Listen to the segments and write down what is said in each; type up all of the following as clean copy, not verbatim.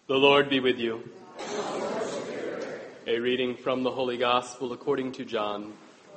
The Lord be with you. A reading from the Holy Gospel according to John.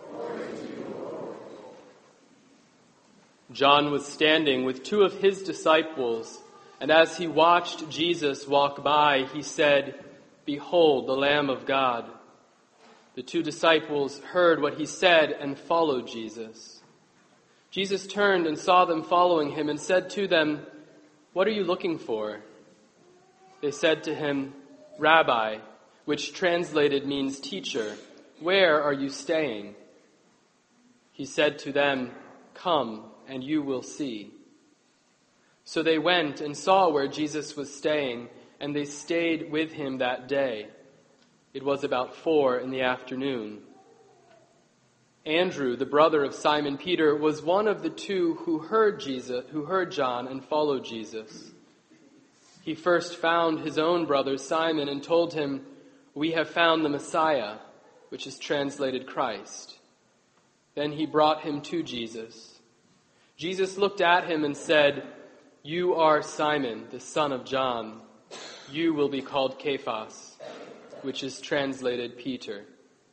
John was standing with two of his disciples, and as he watched Jesus walk by, he said, "Behold, the Lamb of God." The two disciples heard what he said and followed Jesus. Jesus turned and saw them following him and said to them, "What are you looking for?" They said to him, "Rabbi," which translated means teacher, "where are you staying?" He said to them, "Come, and you will see." So they went and saw where Jesus was staying, and they stayed with him that day. It was about 4 p.m. Andrew, the brother of Simon Peter, was one of the two who heard John and followed Jesus. He first found his own brother Simon and told him, "We have found the Messiah," which is translated Christ. Then he brought him to Jesus. Jesus looked at him and said, "You are Simon, the son of John. You will be called Cephas," which is translated Peter.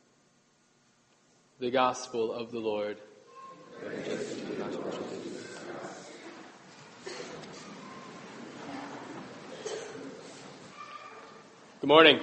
The Gospel of the Lord. Good morning.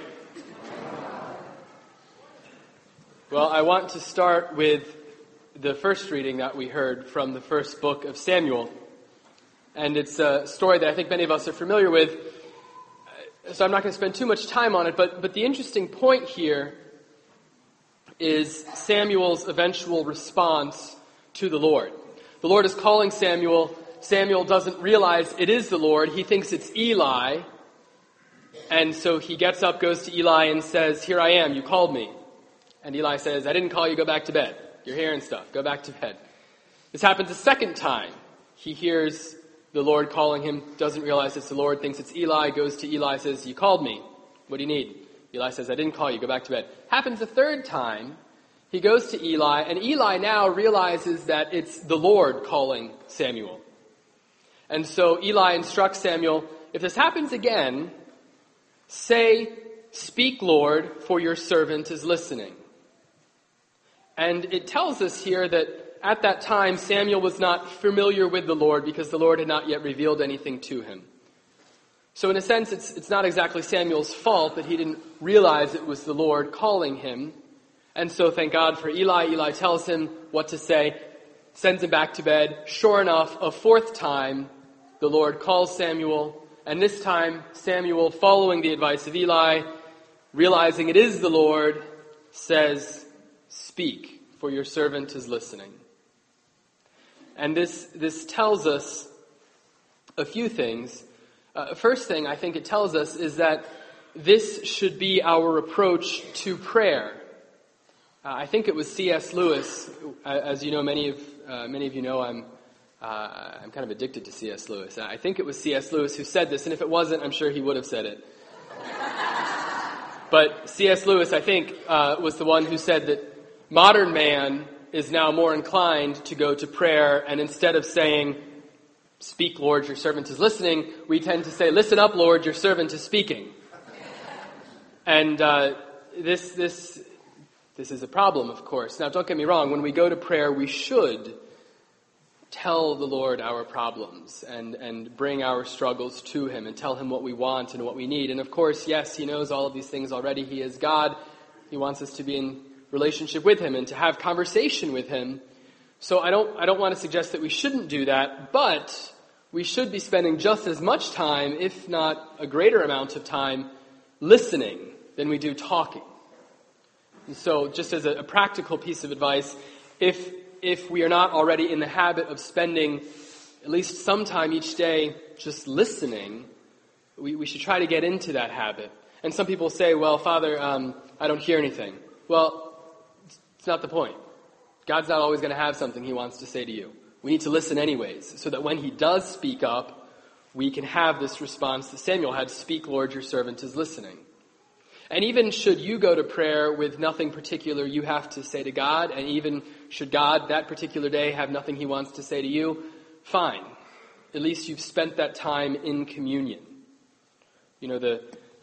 Well, I want to start with the first reading that we heard from the first book of Samuel. And it's a story that I think many of us are familiar with, so I'm not going to spend too much time on it. But the interesting point here is Samuel's eventual response to the Lord. The Lord is calling Samuel. Samuel doesn't realize it is the Lord. He thinks it's Eli. And so he gets up, goes to Eli, and says, "Here I am, you called me." And Eli says, "I didn't call you, go back to bed. You're hearing stuff, go back to bed." This happens a second time. He hears the Lord calling him, doesn't realize it's the Lord, thinks it's Eli, goes to Eli, says, "You called me. What do you need?" Eli says, "I didn't call you, go back to bed." Happens a third time. He goes to Eli, and Eli now realizes that it's the Lord calling Samuel. And so Eli instructs Samuel, "If this happens again, say, 'Speak, Lord, for your servant is listening.'" And it tells us here that at that time Samuel was not familiar with the Lord because the Lord had not yet revealed anything to him. So in a sense, it's not exactly Samuel's fault that he didn't realize it was the Lord calling him. And so thank God for Eli. Eli tells him what to say, sends him back to bed. Sure enough, a fourth time, the Lord calls Samuel. And this time, Samuel, following the advice of Eli, realizing it is the Lord, says, "Speak, for your servant is listening." And this tells us a few things. First thing I think it tells us is that this should be our approach to prayer. I think it was C.S. Lewis, as you know, many of you know, I'm kind of addicted to C.S. Lewis. I think it was C.S. Lewis who said this, and if it wasn't, I'm sure he would have said it. But C.S. Lewis, I think, was the one who said that modern man is now more inclined to go to prayer, and instead of saying, "Speak, Lord, your servant is listening," we tend to say, "Listen up, Lord, your servant is speaking." And this is a problem, of course. Now, don't get me wrong. When we go to prayer, we should tell the Lord our problems and bring our struggles to him and tell him what we want and what we need. And of course, yes, he knows all of these things already. He is God. He wants us to be in relationship with him and to have conversation with him. So I don't want to suggest that we shouldn't do that, but we should be spending just as much time, if not a greater amount of time, listening than we do talking. And so just as a practical piece of advice, if we are not already in the habit of spending at least some time each day just listening, we should try to get into that habit. And some people say, "Well, Father, I don't hear anything." Well, it's not the point. God's not always going to have something he wants to say to you. We need to listen anyways, so that when he does speak up, we can have this response that Samuel had, "Speak, Lord, your servant is listening." And even should you go to prayer with nothing particular you have to say to God, and even should God that particular day have nothing he wants to say to you, fine. At least you've spent that time in communion. You know,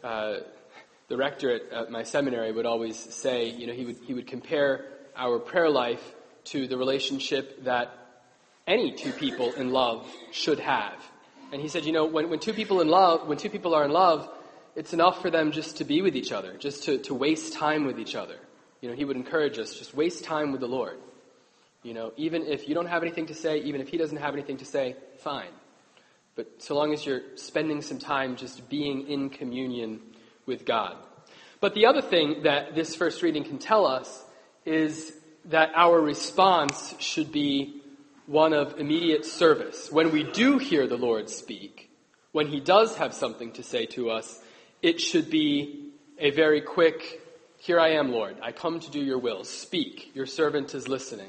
the rector at my seminary would always say, he would compare our prayer life to the relationship that any two people in love should have. And he said, when two people are in love, it's enough for them just to be with each other, just to waste time with each other. He would encourage us, just waste time with the Lord. Even if you don't have anything to say, even if he doesn't have anything to say, fine. But so long as you're spending some time just being in communion with God. But the other thing that this first reading can tell us is that our response should be one of immediate service. When we do hear the Lord speak, when he does have something to say to us, it should be a very quick, "Here I am, Lord. I come to do your will. Speak. Your servant is listening."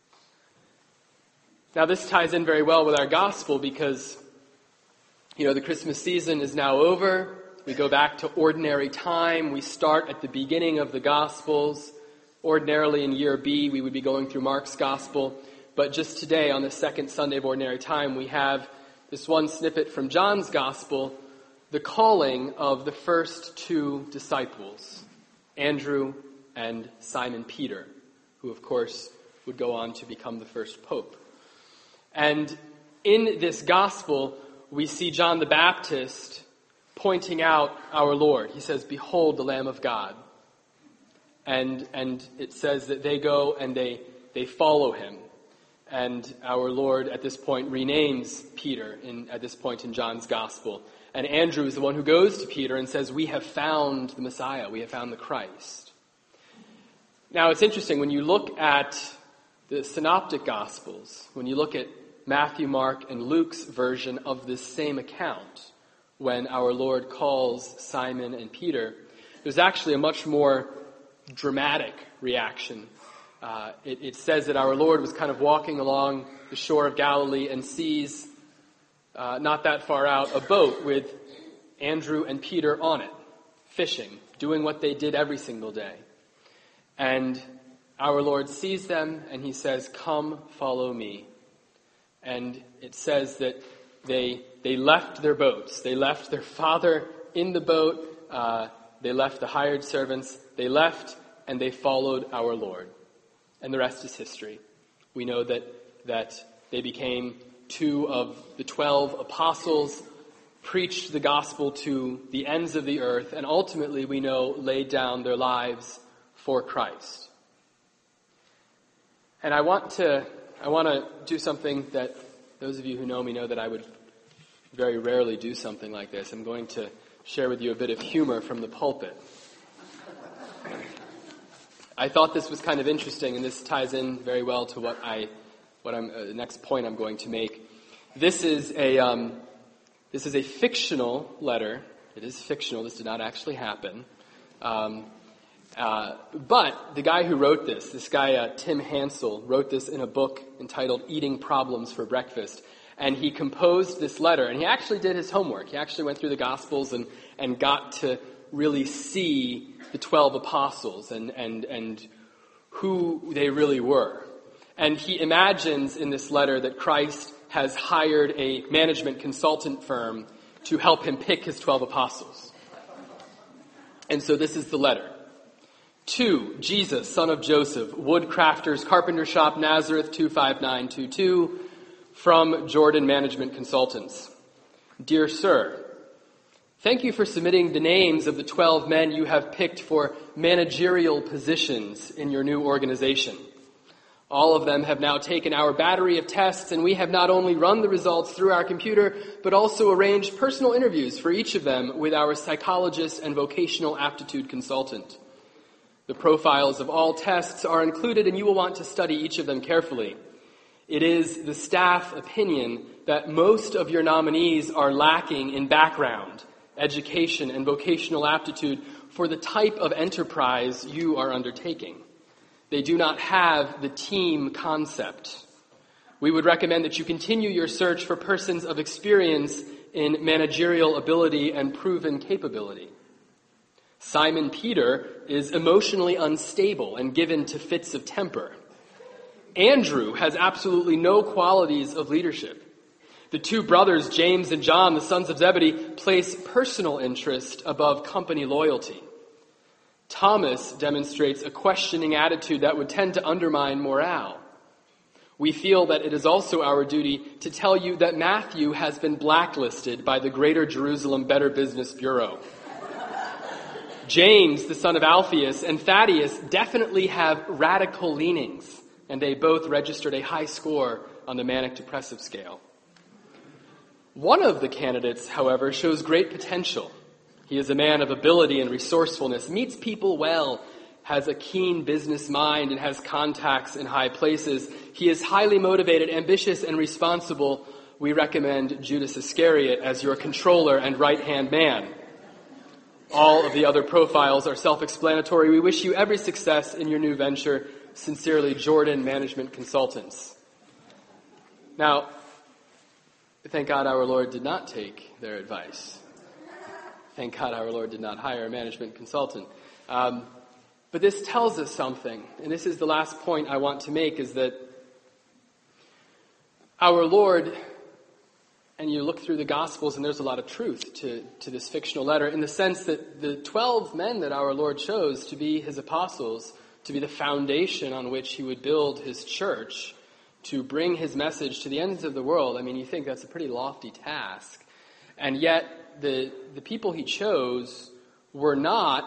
Now this ties in very well with our gospel because, the Christmas season is now over. We go back to ordinary time. We start at the beginning of the Gospels. Ordinarily in year B, we would be going through Mark's Gospel. But just today, on the second Sunday of Ordinary Time, we have this one snippet from John's Gospel, the calling of the first two disciples, Andrew and Simon Peter, who, of course, would go on to become the first pope. And in this Gospel, we see John the Baptist pointing out our Lord. He says, "Behold the Lamb of God." And it says that they go and they follow him. And our Lord at this point renames Peter at this point in John's Gospel. And Andrew is the one who goes to Peter and says, "We have found the Messiah. We have found the Christ." Now it's interesting, when you look at the Synoptic Gospels, when you look at Matthew, Mark, and Luke's version of this same account, when our Lord calls Simon and Peter, there's actually a much more dramatic reaction. It says that our Lord was kind of walking along the shore of Galilee and sees, not that far out, a boat with Andrew and Peter on it, fishing, doing what they did every single day. And our Lord sees them and he says, "Come, follow me." And it says that they left their boats. They left their father in the boat. They left the hired servants. They left and they followed our Lord. And the rest is history. We know that they became 2 of the 12 apostles, preached the gospel to the ends of the earth, and ultimately, we know, laid down their lives for Christ. And I want to do something that those of you who know me know that I would very rarely do something like this. I'm going to share with you a bit of humor from the pulpit. I thought this was kind of interesting, and this ties in very well to the next point I'm going to make. This is a fictional letter. It is fictional. This did not actually happen. But the guy who wrote this guy, Tim Hansel, wrote this in a book entitled Eating Problems for Breakfast. And he composed this letter, and he actually did his homework. He actually went through the Gospels and got to really see the 12 apostles and who they really were. And he imagines in this letter that Christ has hired a management consultant firm to help him pick his 12 apostles. And so this is the letter. To Jesus, son of Joseph, Woodcrafters, Carpenter Shop, Nazareth, 25922, from Jordan Management Consultants. Dear Sir, thank you for submitting the names of the 12 men you have picked for managerial positions in your new organization. All of them have now taken our battery of tests, and we have not only run the results through our computer, but also arranged personal interviews for each of them with our psychologist and vocational aptitude consultant. The profiles of all tests are included, and you will want to study each of them carefully. It is the staff opinion that most of your nominees are lacking in background, education, and vocational aptitude for the type of enterprise you are undertaking. They do not have the team concept. We would recommend that you continue your search for persons of experience in managerial ability and proven capability. Simon Peter is emotionally unstable and given to fits of temper. Andrew has absolutely no qualities of leadership. The two brothers, James and John, the sons of Zebedee, place personal interest above company loyalty. Thomas demonstrates a questioning attitude that would tend to undermine morale. We feel that it is also our duty to tell you that Matthew has been blacklisted by the Greater Jerusalem Better Business Bureau. James, the son of Alphaeus, and Thaddeus definitely have radical leanings, and they both registered a high score on the manic-depressive scale. One of the candidates, however, shows great potential. He is a man of ability and resourcefulness, meets people well, has a keen business mind, and has contacts in high places. He is highly motivated, ambitious, and responsible. We recommend Judas Iscariot as your controller and right-hand man. All of the other profiles are self-explanatory. We wish you every success in your new venture. Sincerely, Jordan Management Consultants. Now, thank God our Lord did not take their advice. Thank God our Lord did not hire a management consultant. But this tells us something, and this is the last point I want to make, is that our Lord, and you look through the Gospels and there's a lot of truth to this fictional letter, in the sense that the 12 men that our Lord chose to be his apostles, to be the foundation on which he would build his church, to bring his message to the ends of the world. I mean, you think that's a pretty lofty task. And yet, the people he chose were not,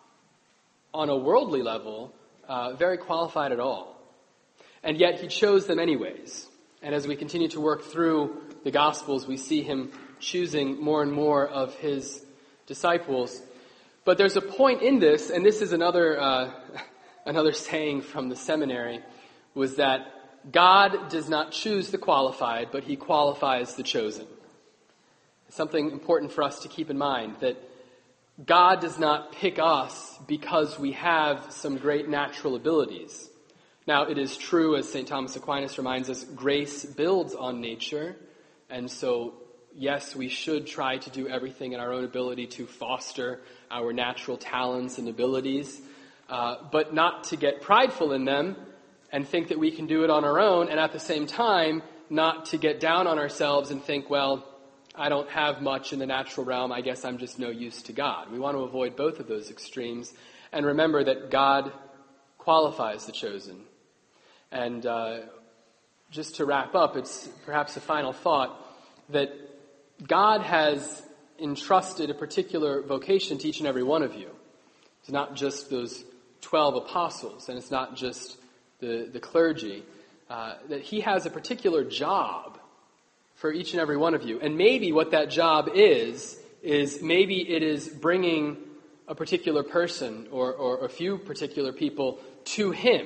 on a worldly level, very qualified at all. And yet, he chose them anyways. And as we continue to work through the Gospels, we see him choosing more and more of his disciples. But there's a point in this, and this is another saying from the seminary, was that God does not choose the qualified, but he qualifies the chosen. It's something important for us to keep in mind, that God does not pick us because we have some great natural abilities. Now, it is true, as St. Thomas Aquinas reminds us, grace builds on nature, and so, yes, we should try to do everything in our own ability to foster our natural talents and abilities, but not to get prideful in them and think that we can do it on our own, and at the same time, not to get down on ourselves and think, well, I don't have much in the natural realm, I guess I'm just no use to God. We want to avoid both of those extremes, and remember that God qualifies the chosen. And just to wrap up, it's perhaps a final thought, that God has entrusted a particular vocation to each and every one of you. It's not just those 12 apostles, and it's not just the clergy, that he has a particular job for each and every one of you. And maybe what that job is maybe it is bringing a particular person or a few particular people to him.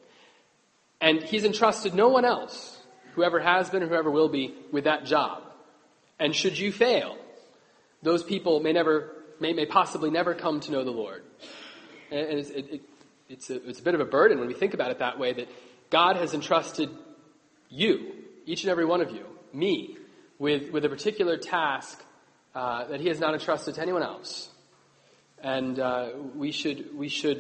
And he's entrusted no one else, whoever has been or whoever will be, with that job. And should you fail, those people may possibly never come to know the Lord. And it's a bit of a burden when we think about it that way, that God has entrusted you, each and every one of you, me, with a particular task that he has not entrusted to anyone else. And we should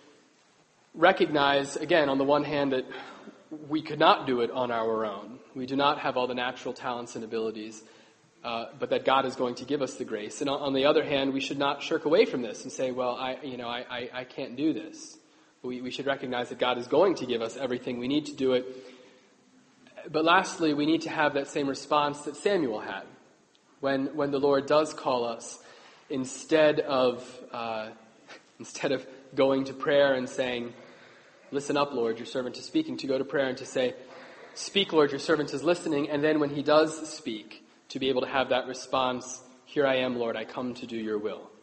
recognize, again, on the one hand, that we could not do it on our own. We do not have all the natural talents and abilities, but that God is going to give us the grace. And on the other hand, we should not shirk away from this and say, well, I can't do this. We should recognize that God is going to give us everything we need to do it. But lastly, we need to have that same response that Samuel had when the Lord does call us, instead of going to prayer and saying, listen up, Lord, your servant is speaking, to go to prayer and to say, speak, Lord, your servant is listening. And then when he does speak, to be able to have that response, here I am, Lord, I come to do your will.